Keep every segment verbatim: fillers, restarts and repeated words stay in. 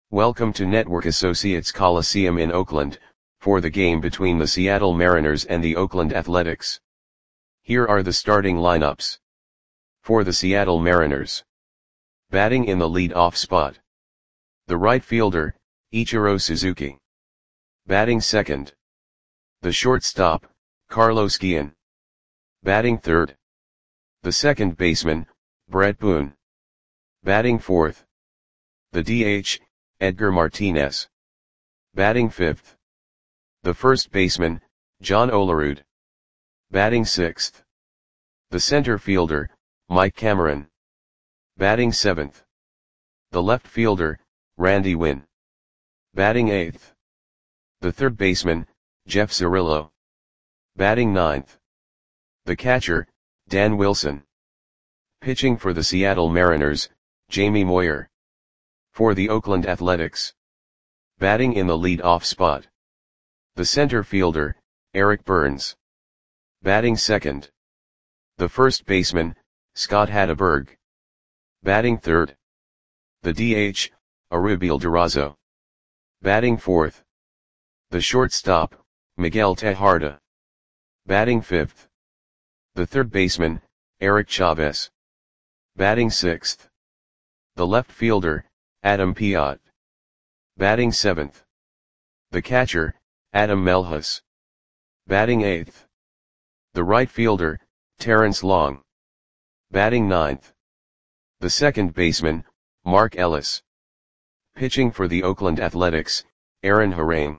Welcome to Network Associates Coliseum in Oakland, for the game between the Seattle Mariners and the Oakland Athletics. Here are the starting lineups. For the Seattle Mariners. Batting in the lead-off spot. The right fielder, Ichiro Suzuki. Batting second. The shortstop, Carlos Guillen. Batting third. The second baseman, Bret Boone. Batting fourth. The D H, Edgar Martinez. Batting fifth. The first baseman, John Olerud. Batting sixth. The center fielder, Mike Cameron. Batting seventh. The left fielder, Randy Winn. Batting eighth. The third baseman, Jeff Cirillo. Batting ninth. The catcher, Dan Wilson. Pitching for the Seattle Mariners, Jamie Moyer. For the Oakland Athletics. Batting in the lead-off spot. The center fielder, Eric Burns. Batting second. The first baseman, Scott Hatteberg. Batting third. The D H, Arubiel Durazo. Batting fourth. The shortstop, Miguel Tejada. Batting fifth. The third baseman, Eric Chavez. Batting sixth. The left fielder, Adam Piot. Batting seventh. The catcher, Adam Melhus. Batting eighth. The right fielder, Terrence Long. Batting ninth. The second baseman, Mark Ellis. Pitching for the Oakland Athletics, Aaron Harang.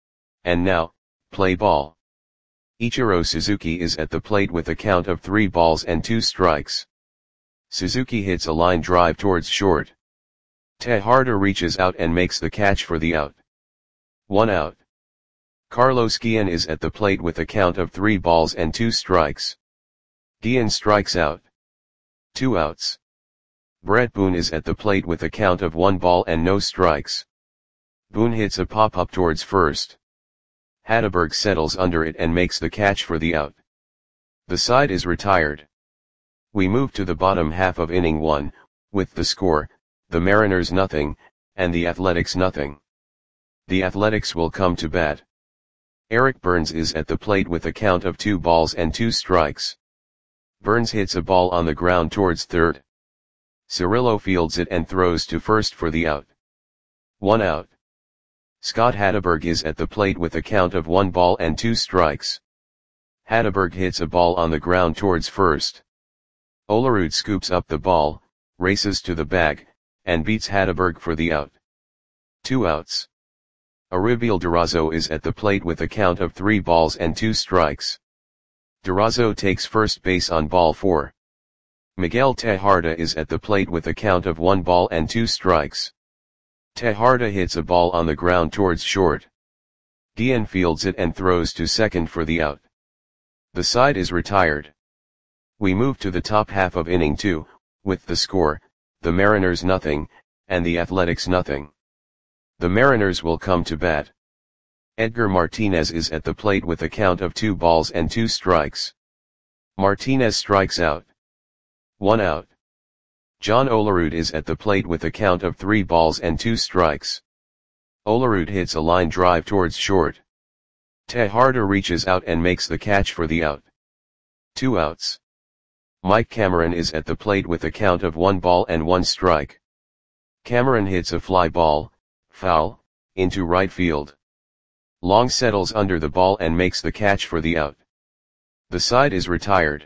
And now, play ball. Ichiro Suzuki is at the plate with a count of three balls and two strikes. Suzuki hits a line drive towards short. Tejada reaches out and makes the catch for the out. One out. Carlos Guillen is at the plate with a count of three balls and two strikes. Guillen strikes out. Two outs. Bret Boone is at the plate with a count of one ball and no strikes. Boone hits a pop-up towards first. Hatteberg settles under it and makes the catch for the out. The side is retired. We move to the bottom half of inning one, with the score, the Mariners nothing, and the Athletics nothing. The Athletics will come to bat. Eric Burns is at the plate with a count of two balls and two strikes. Burns hits a ball on the ground towards third. Cirillo fields it and throws to first for the out. One out. Scott Hatteberg is at the plate with a count of one ball and two strikes. Hatteberg hits a ball on the ground towards first. Olerud scoops up the ball, races to the bag, and beats Hatteberg for the out. Two outs. Arubiel Durazo is at the plate with a count of three balls and two strikes. Durazo takes first base on ball four. Miguel Tejada is at the plate with a count of one ball and two strikes. Tejada hits a ball on the ground towards short. Guillen fields it and throws to second for the out. The side is retired. We move to the top half of inning two, with the score, the Mariners nothing, and the Athletics nothing. The Mariners will come to bat. Edgar Martinez is at the plate with a count of two balls and two strikes. Martinez strikes out. One out. John Olerud is at the plate with a count of three balls and two strikes. Olerud hits a line drive towards short. Tejada reaches out and makes the catch for the out. Two outs. Mike Cameron is at the plate with a count of one ball and one strike. Cameron hits a fly ball, foul, into right field. Long settles under the ball and makes the catch for the out. The side is retired.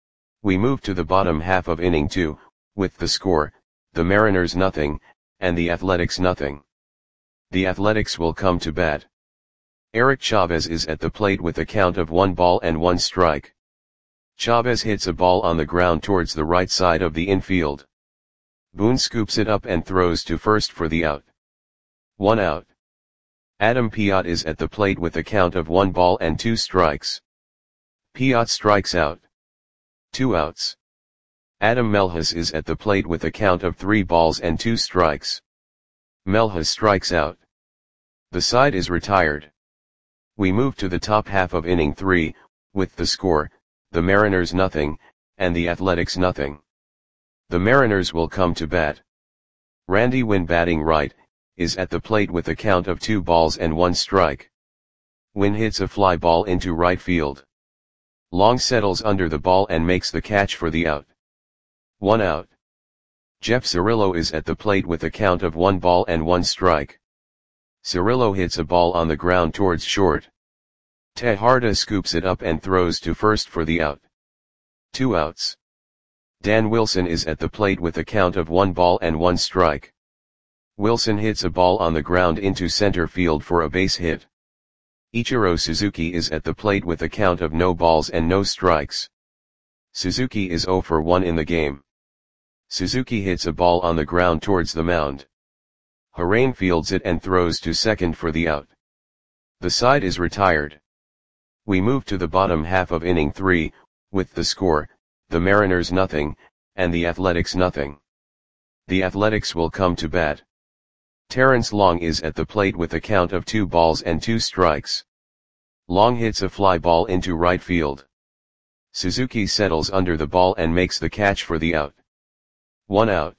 We move to the bottom half of inning two, with the score, the Mariners nothing, and the Athletics nothing. The Athletics will come to bat. Eric Chavez is at the plate with a count of one ball and one strike. Chavez hits a ball on the ground towards the right side of the infield. Boone scoops it up and throws to first for the out. One out. Adam Piot is at the plate with a count of one ball and two strikes. Piot strikes out. Two outs. Adam Melhus is at the plate with a count of three balls and two strikes. Melhus strikes out. The side is retired. We move to the top half of inning three, with the score, the Mariners nothing, and the Athletics nothing. The Mariners will come to bat. Randy Winn batting right, is at the plate with a count of two balls and one strike. Win hits a fly ball into right field. Long settles under the ball and makes the catch for the out. One out. Jeff Cirillo is at the plate with a count of one ball and one strike. Cirillo hits a ball on the ground towards short. Tejada scoops it up and throws to first for the out. Two outs. Dan Wilson is at the plate with a count of one ball and one strike. Wilson hits a ball on the ground into center field for a base hit. Ichiro Suzuki is at the plate with a count of no balls and no strikes. Suzuki is zero for one in the game. Suzuki hits a ball on the ground towards the mound. Harane fields it and throws to second for the out. The side is retired. We move to the bottom half of inning three, with the score, the Mariners nothing, and the Athletics nothing. The Athletics will come to bat. Terrence Long is at the plate with a count of two balls and two strikes. Long hits a fly ball into right field. Suzuki settles under the ball and makes the catch for the out. One out.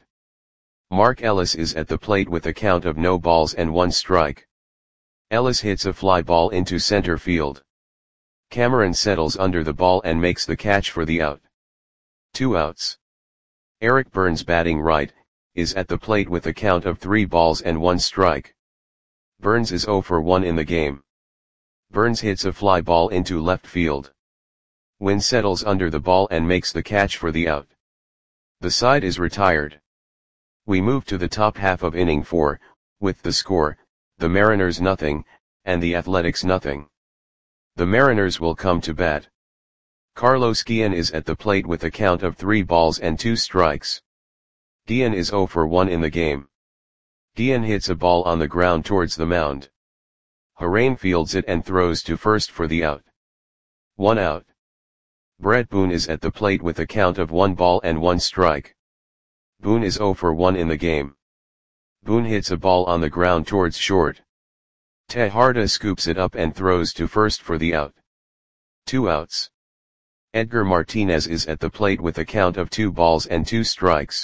Mark Ellis is at the plate with a count of no balls and one strike. Ellis hits a fly ball into center field. Cameron settles under the ball and makes the catch for the out. Two outs. Eric Burns, batting right, is at the plate with a count of three balls and one strike. Burns is zero for one in the game. Burns hits a fly ball into left field. Wynn settles under the ball and makes the catch for the out. The side is retired. We move to the top half of inning four, with the score, the Mariners nothing, and the Athletics nothing. The Mariners will come to bat. Carlos Guillen is at the plate with a count of three balls and two strikes. Guillen is zero for one in the game. Guillen hits a ball on the ground towards the mound. Harane fields it and throws to first for the out. One out. Brett Boone is at the plate with a count of one ball and one strike. Boone is zero for one in the game. Boone hits a ball on the ground towards short. Tejada scoops it up and throws to first for the out. Two outs. Edgar Martinez is at the plate with a count of two balls and two strikes.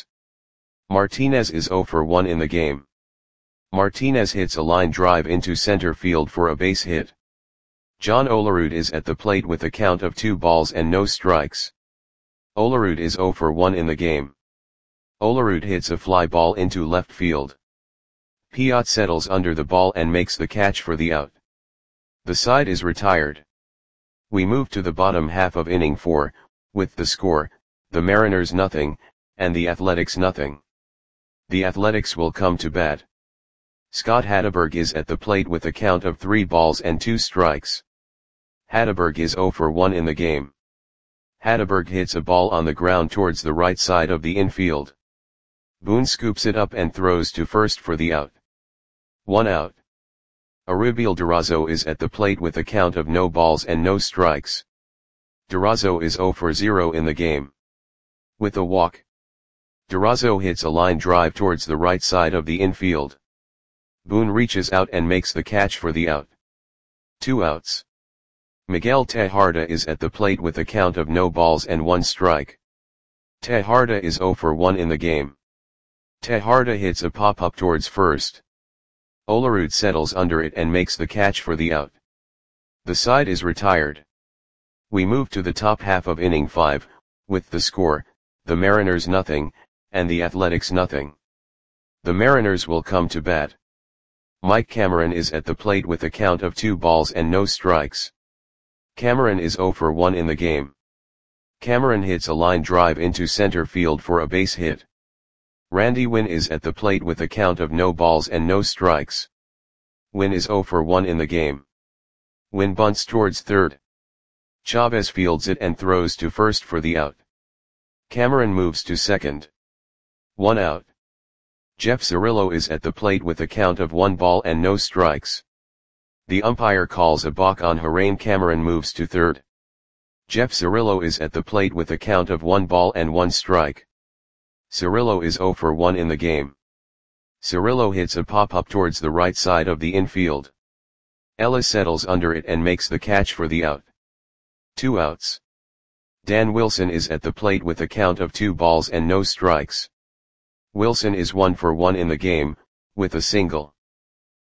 Martinez is zero for one in the game. Martinez hits a line drive into center field for a base hit. John Olerud is at the plate with a count of two balls and no strikes. Olerud is zero for one in the game. Olerud hits a fly ball into left field. Piot settles under the ball and makes the catch for the out. The side is retired. We move to the bottom half of inning four, with the score, the Mariners nothing, and the Athletics nothing. The Athletics will come to bat. Scott Hatteberg is at the plate with a count of three balls and two strikes. Hatteberg is zero for one in the game. Hatteberg hits a ball on the ground towards the right side of the infield. Boone scoops it up and throws to first for the out. One out. Aribiel Durazo is at the plate with a count of no balls and no strikes. Durazo is zero for zero in the game. With a walk. Durazo hits a line drive towards the right side of the infield. Boone reaches out and makes the catch for the out. Two outs. Miguel Tejada is at the plate with a count of no balls and one strike. Tejada is zero for one in the game. Tejada hits a pop-up towards first. Olerud settles under it and makes the catch for the out. The side is retired. We move to the top half of inning five, with the score, the Mariners nothing, and the Athletics nothing. The Mariners will come to bat. Mike Cameron is at the plate with a count of two balls and no strikes. Cameron is zero for one in the game. Cameron hits a line drive into center field for a base hit. Randy Wynn is at the plate with a count of no balls and no strikes. Wynn is zero for one in the game. Wynn bunts towards third. Chavez fields it and throws to first for the out. Cameron moves to second. One out. Jeff Cirillo is at the plate with a count of one ball and no strikes. The umpire calls a balk on Harane. Cameron moves to third. Jeff Cirillo is at the plate with a count of one ball and one strike. Cirillo is zero for one in the game. Cirillo hits a pop-up towards the right side of the infield. Ellis settles under it and makes the catch for the out. Two outs. Dan Wilson is at the plate with a count of two balls and no strikes. Wilson is one for one in the game, with a single.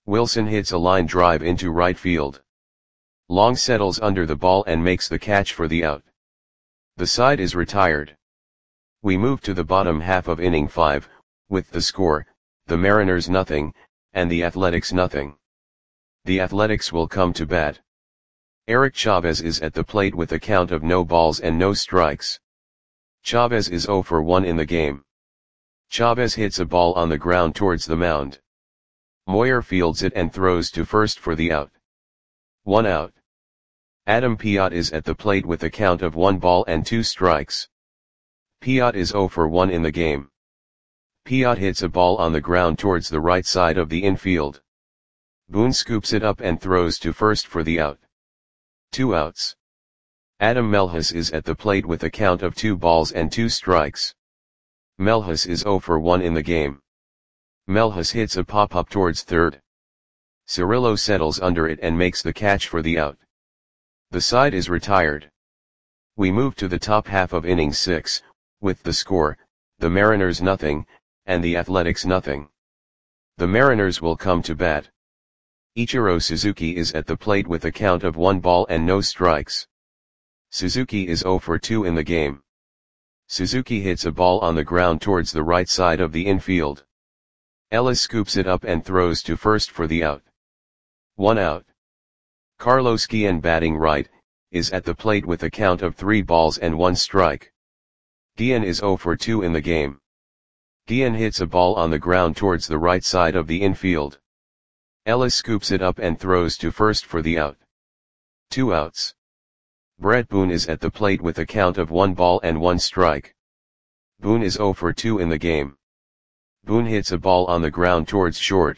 Wilson hits a line drive into right field. Long settles under the ball and makes the catch for the out. The side is retired. We move to the bottom half of inning five, with the score, the Mariners nothing, and the Athletics nothing. The Athletics will come to bat. Eric Chavez is at the plate with a count of no balls and no strikes. Chavez is zero for one in the game. Chavez hits a ball on the ground towards the mound. Moyer fields it and throws to first for the out. One out. Adam Piot is at the plate with a count of one ball and two strikes. Piot is zero for one in the game. Piot hits a ball on the ground towards the right side of the infield. Boone scoops it up and throws to first for the out. Two outs. Adam Melhus is at the plate with a count of two balls and two strikes. Melhus is zero for one in the game. Melhus hits a pop-up towards third. Cirillo settles under it and makes the catch for the out. The side is retired. We move to the top half of inning six, with the score, the Mariners nothing, and the Athletics nothing. The Mariners will come to bat. Ichiro Suzuki is at the plate with a count of one ball and no strikes. Suzuki is zero for two in the game. Suzuki hits a ball on the ground towards the right side of the infield. Ellis scoops it up and throws to first for the out. One out. Carlos Guillen, batting right, is at the plate with a count of three balls and one strike. Guillen is zero for two in the game. Guillen hits a ball on the ground towards the right side of the infield. Ellis scoops it up and throws to first for the out. Two outs. Brett Boone is at the plate with a count of one ball and one strike. Boone is zero for two in the game. Boone hits a ball on the ground towards short.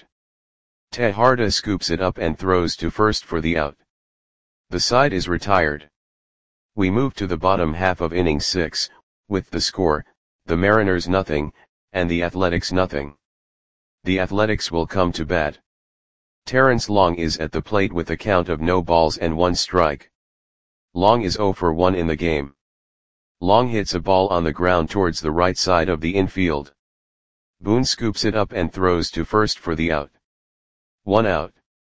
Tejada scoops it up and throws to first for the out. The side is retired. We move to the bottom half of inning six, with the score, the Mariners nothing, and the Athletics nothing. The Athletics will come to bat. Terrence Long is at the plate with a count of no balls and one strike. Long is zero for one in the game. Long hits a ball on the ground towards the right side of the infield. Boone scoops it up and throws to first for the out. One out.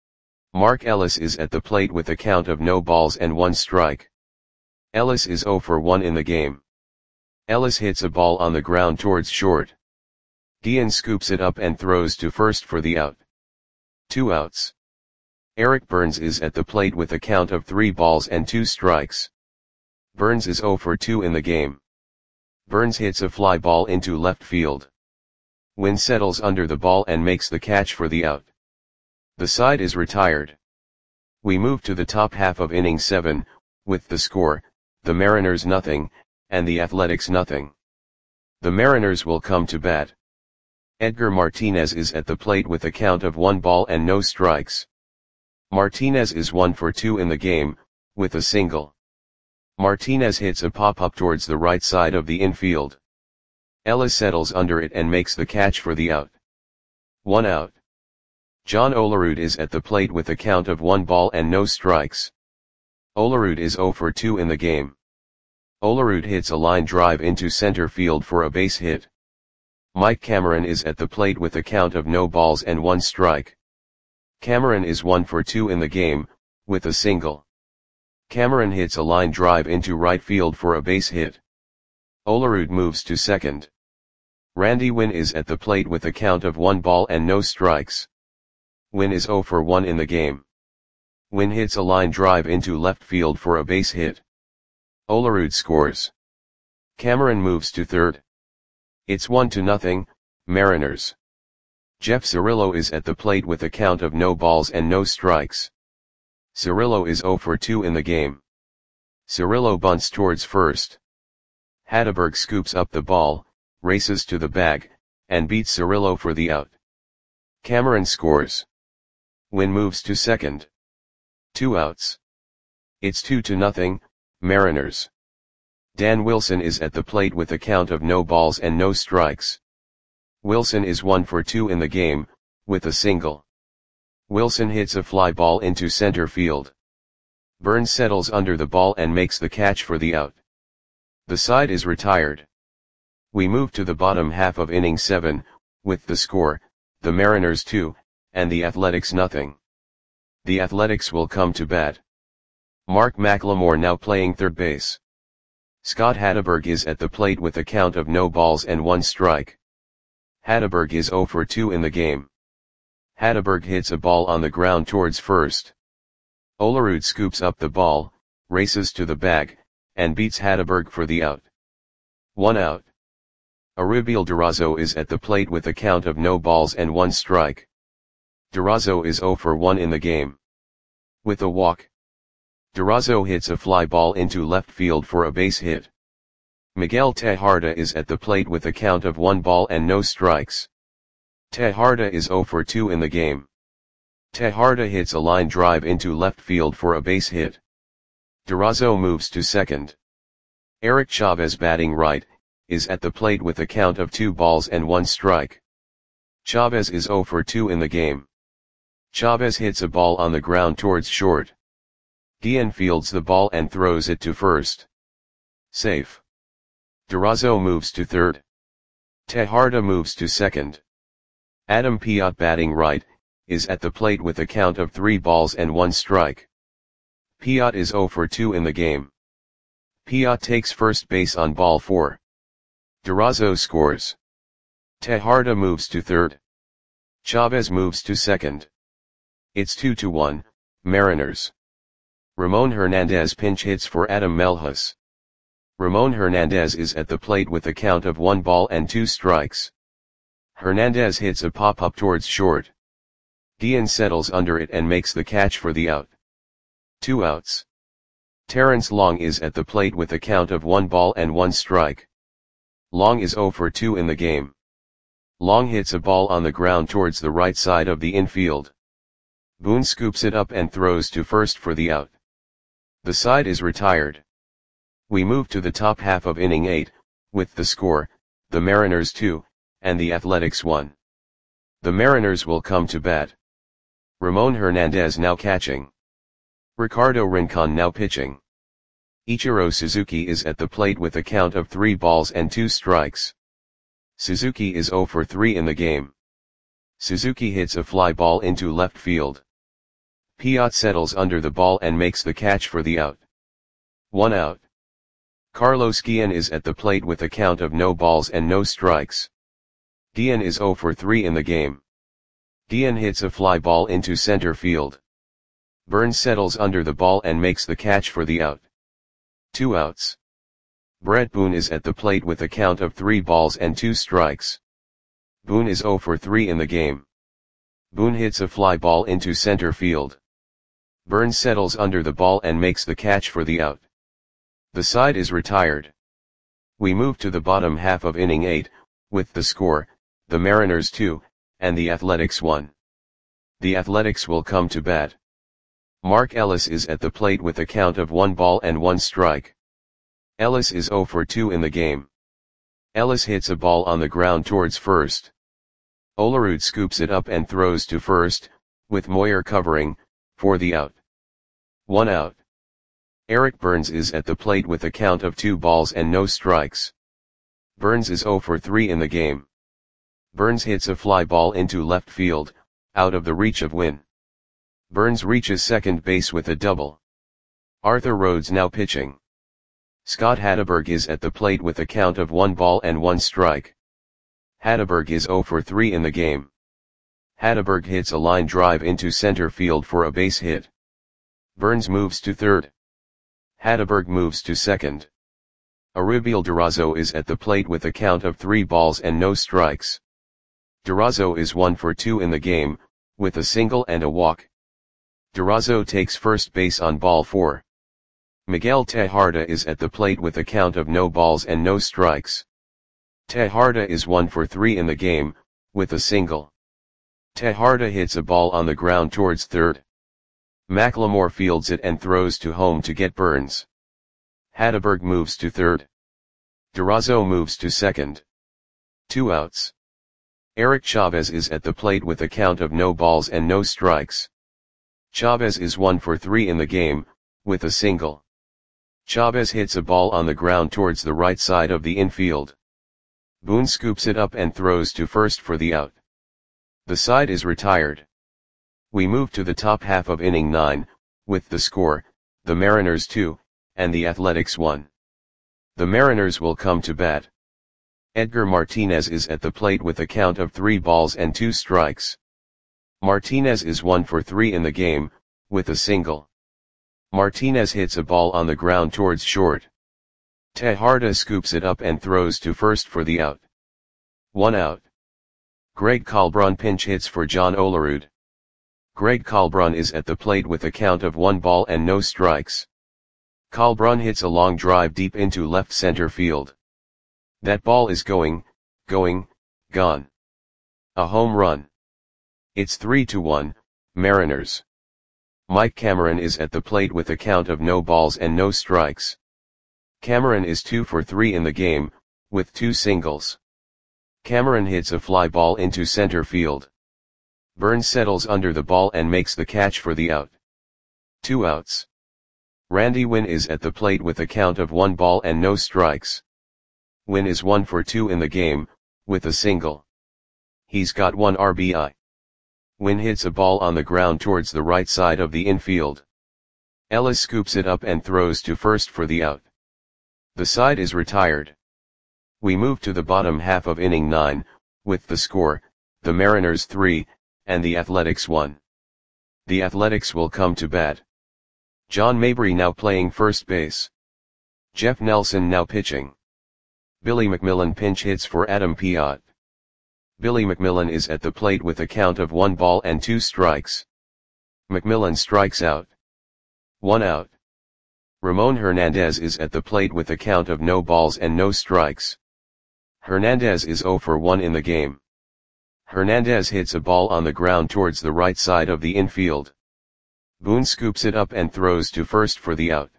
Mark Ellis is at the plate with a count of no balls and one strike. Ellis is zero for one in the game. Ellis hits a ball on the ground towards short. Guillen scoops it up and throws to first for the out. Two outs. Eric Burns is at the plate with a count of three balls and two strikes. Burns is zero for two in the game. Burns hits a fly ball into left field. Wynn settles under the ball and makes the catch for the out. The side is retired. We move to the top half of inning seven, with the score, the Mariners nothing, and the Athletics nothing. The Mariners will come to bat. Edgar Martinez is at the plate with a count of one ball and no strikes. Martinez is one for two in the game, with a single. Martinez hits a pop-up towards the right side of the infield. Ellis settles under it and makes the catch for the out. One out. John Olerud is at the plate with a count of one ball and no strikes. Olerud is zero for two in the game. Olerud hits a line drive into center field for a base hit. Mike Cameron is at the plate with a count of no balls and one strike. Cameron is one for two in the game, with a single. Cameron hits a line drive into right field for a base hit. Olerud moves to second. Randy Wynn is at the plate with a count of one ball and no strikes. Wynn is zero for one in the game. Wynn hits a line drive into left field for a base hit. Olerud scores. Cameron moves to third. It's one to nothing, Mariners. Jeff Cirillo is at the plate with a count of no balls and no strikes. Cirillo is zero for two in the game. Cirillo bunts towards first. Hatteberg scoops up the ball, races to the bag, and beats Cirillo for the out. Cameron scores. Wynn moves to second. Two outs. It's two to nothing, Mariners. Dan Wilson is at the plate with a count of no balls and no strikes. Wilson is one for two in the game, with a single. Wilson hits a fly ball into center field. Burns settles under the ball and makes the catch for the out. The side is retired. We move to the bottom half of inning seven, with the score, the Mariners two, and the Athletics nothing. The Athletics will come to bat. Mark McLemore now playing third base. Scott Hatteberg is at the plate with a count of no balls and one strike. Hatteberg is oh for two in the game. Hatteberg hits a ball on the ground towards first. Olerud scoops up the ball, races to the bag, and beats Hatteberg for the out. One out. Arubiel Durazo is at the plate with a count of no balls and one strike. Durazo is oh for one in the game. With a walk, Durazo hits a fly ball into left field for a base hit. Miguel Tejada is at the plate with a count of one ball and no strikes. Tejada is oh for two in the game. Tejada hits a line drive into left field for a base hit. Durazo moves to second. Eric Chavez, batting right, is at the plate with a count of two balls and one strike. Chavez is oh for two in the game. Chavez hits a ball on the ground towards short. Guillen fields the ball and throws it to first. Safe. Durazo moves to third. Tejada moves to second. Adam Piot, batting right, is at the plate with a count of three balls and one strike. Piot is oh for two in the game. Piot takes first base on ball four. Durazo scores. Tejada moves to third. Chavez moves to second. It's two to one, Mariners. Ramon Hernandez pinch hits for Adam Melhus. Ramon Hernandez is at the plate with a count of one ball and two strikes. Hernandez hits a pop-up towards short. Guillen settles under it and makes the catch for the out. Two outs. Terrence Long is at the plate with a count of one ball and one strike. Long is oh for two in the game. Long hits a ball on the ground towards the right side of the infield. Boone scoops it up and throws to first for the out. The side is retired. We move to the top half of inning eight, with the score, the Mariners two, and the Athletics one. The Mariners will come to bat. Ramon Hernandez now catching. Ricardo Rincon now pitching. Ichiro Suzuki is at the plate with a count of three balls and two strikes. Suzuki is oh for three in the game. Suzuki hits a fly ball into left field. Piot settles under the ball and makes the catch for the out. One out. Carlos Guillen is at the plate with a count of no balls and no strikes. Guillen is oh for three in the game. Guillen hits a fly ball into center field. Burns settles under the ball and makes the catch for the out. Two outs. Brett Boone is at the plate with a count of three balls and two strikes. Boone is oh for three in the game. Boone hits a fly ball into center field. Burns settles under the ball and makes the catch for the out. The side is retired. We move to the bottom half of inning eight, with the score, the Mariners two, and the Athletics one. The Athletics will come to bat. Mark Ellis is at the plate with a count of one ball and one strike. Ellis is oh for two in the game. Ellis hits a ball on the ground towards first. Olerud scoops it up and throws to first, with Moyer covering, for the out. One out. Eric Burns is at the plate with a count of two balls and no strikes. Burns is oh for three in the game. Burns hits a fly ball into left field, out of the reach of Wynn. Burns reaches second base with a double. Arthur Rhodes now pitching. Scott Hatteberg is at the plate with a count of one ball and one strike. Hatteberg is oh for three in the game. Hatteberg hits a line drive into center field for a base hit. Burns moves to third. Hatteberg moves to second. Arubiel Durazo is at the plate with a count of three balls and no strikes. Durazo is one for two in the game, with a single and a walk. Durazo takes first base on ball four. Miguel Tejada is at the plate with a count of no balls and no strikes. Tejada is one for three in the game, with a single. Tejada hits a ball on the ground towards third. McLemore fields it and throws to home to get Burns. Hatteberg moves to third. Durazo moves to second. Two outs. Eric Chavez is at the plate with a count of no balls and no strikes. Chavez is one for three in the game, with a single. Chavez hits a ball on the ground towards the right side of the infield. Boone scoops it up and throws to first for the out. The side is retired. We move to the top half of inning nine, with the score, the Mariners two, and the Athletics one. The Mariners will come to bat. Edgar Martinez is at the plate with a count of three balls and two strikes. Martinez is one for three in the game, with a single. Martinez hits a ball on the ground towards short. Tejada scoops it up and throws to first for the out. One out. Greg Colbrun pinch hits for John Olerud. Greg Colbrun is at the plate with a count of one ball and no strikes. Colbrun hits a long drive deep into left center field. That ball is going, going, gone. A home run. It's three to one, Mariners. Mike Cameron is at the plate with a count of no balls and no strikes. Cameron is two for three in the game, with two singles. Cameron hits a fly ball into center field. Burns settles under the ball and makes the catch for the out. Two outs. Randy Winn is at the plate with a count of one ball and no strikes. Winn is one for two in the game, with a single. He's got one R B I. Winn hits a ball on the ground towards the right side of the infield. Ellis scoops it up and throws to first for the out. The side is retired. We move to the bottom half of inning nine, with the score, the Mariners three, and the Athletics one. The Athletics will come to bat. John Mabry now playing first base. Jeff Nelson now pitching. Billy McMillan pinch hits for Adam Piot. Billy McMillan is at the plate with a count of one ball and two strikes. McMillan strikes out. One out. Ramon Hernandez is at the plate with a count of no balls and no strikes. Hernandez is zero for one in the game. Hernandez hits a ball on the ground towards the right side of the infield. Boone scoops it up and throws to first for the out.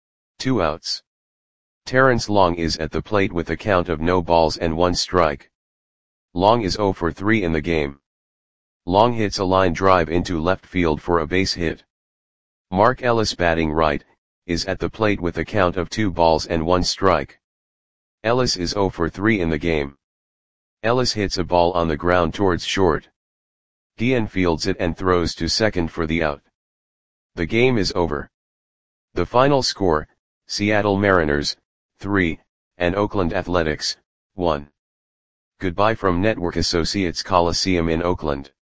Two outs. Terrence Long is at the plate with a count of no balls and one strike. Long is zero for three in the game. Long hits a line drive into left field for a base hit. Mark Ellis batting right, is at the plate with a count of two balls and one strike. Ellis is zero for three in the game. Ellis hits a ball on the ground towards short. Guillen fields it and throws to second for the out. The game is over. The final score, Seattle Mariners, three, and Oakland Athletics, one. Goodbye from Network Associates Coliseum in Oakland.